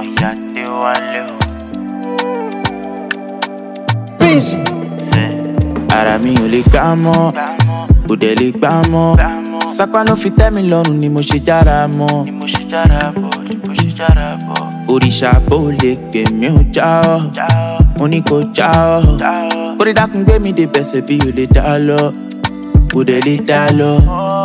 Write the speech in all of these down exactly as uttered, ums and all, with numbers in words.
ya te wale o. Busy. Ara mi ò lè gbà mọ́, kò dẹ̀ lè gbà mọ́. Sápá ló fi tẹ́ mi lọ́rùn ni mo ṣe jára mọ́. Ni mo ṣe jára bọ̀, ni mo ṣe jára bọ̀. Òrìṣà bó lè pè mí ò já ọ́, mo ní kò já ọ́. Kórè dákun gbé mi dé bẹ̀sẹ̀ bí o lè dá lọ, kò dẹ̀ lè dá lọ.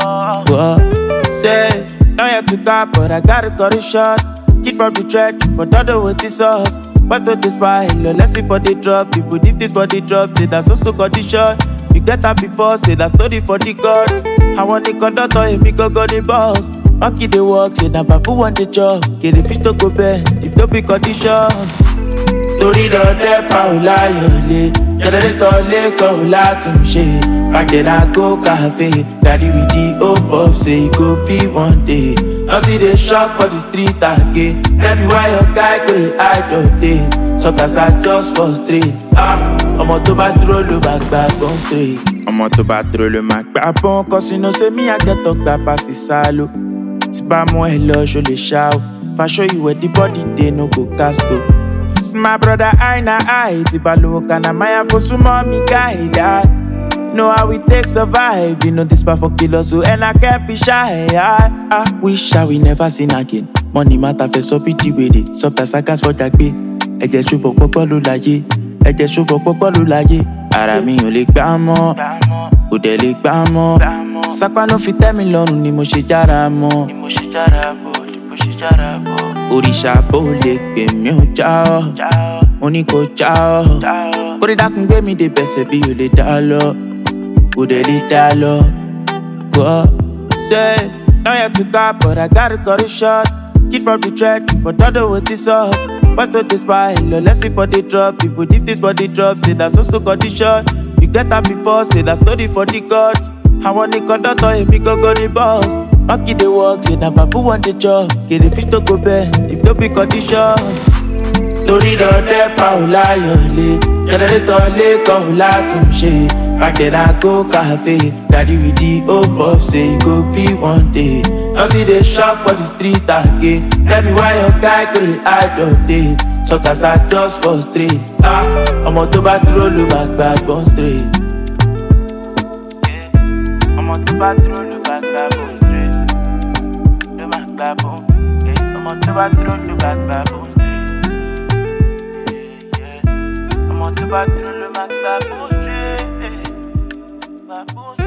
Say, now you have to cap, but I gotta cut it short. Kid from the track, for Dodo with this up. What's not this spy? Let's see for the drop. If we leave this body drop, say that's also condition. You get that before, say that story for the gods. I want the conductor, and me go go the boss. Monkey the work, say that babu want the job. Get the fish to go bed, if no be condition. Tori do de paula yole, generator le ko la tum she. Back then I go cafe, daddy with the hope of say go be one day. Until they shop for the street again. Tell me why your guy couldn't hide all day. Sometimes I just frustrate. Ah, ọmọ tó bá dúró ló bá gbà bọ́n straight. Ọmọ tó bá dúró ló máa gbà bọ́n. Cause you know say me I get talk gbà pass sálò. Tí bá mú ẹ lọ ṣo lè ṣá o. If I show you where the body dey no go cast o. It's my brother eye na eye. Tí bá lówó kan na máa fò súnmọ́ mi guy die. You know how we take survive. You know this part for killers so and I can't be shy. I, I wish I will never sin again. Money matter for so pity with it. Sometimes I gas for jagbe. Ẹ̀jẹ̀ ṣubọ̀ pọ́pọ́ ló láyé. Ẹ̀jẹ̀ ṣubọ̀ pọ́pọ́ ló láyé. Ara mi ò lè gbà mọ́, kò dẹ̀ lè gbà mọ́. Sápá ló fi tẹ́ mi lọ́rùn ni mo ṣe jára mọ́. Ni mo ṣe jára bọ̀, ni mo ṣe jára bọ̀. Òrìṣà bó lè pè mí ò já ọ́, mo ní kò já ọ́. Kórè dákun gbé mi dé bẹ̀sẹ̀ bí o lè dá lọ, kò dẹ̀ lè dá lọ. Say, now you have to cap, but I gotta cut it short. Kid from the track, for Dodo with this up. What's not this spy? Let's see for the drop. If we leave this body drop, say that's also condition. You get that before, say that story for the gods. I want the conductor, and me go go the boss. Monkey the work, say that babu want the job. Get the fish to go bed, if no be condition. Tori do de paula yole, generator le ko la tum she. Back then I go cafe, daddy with the hope of say go be one day. Until they shop for the street again. Tell me why your guy couldn't hide all day. Sometimes I just frustrate. Ah, ọmọ tó bá dúró ló bá gbà bọ́n straight. Ọmọ tó bá dúró ló bá gbà bọ́n straight. Ló máa gbà bọ́n. Ọmọ tó bá dúró ló bá gbà bọ́n straight. Ọmọ tó bá dúró ló máa gbà bọ́n straight. Gbà bọ́n straight.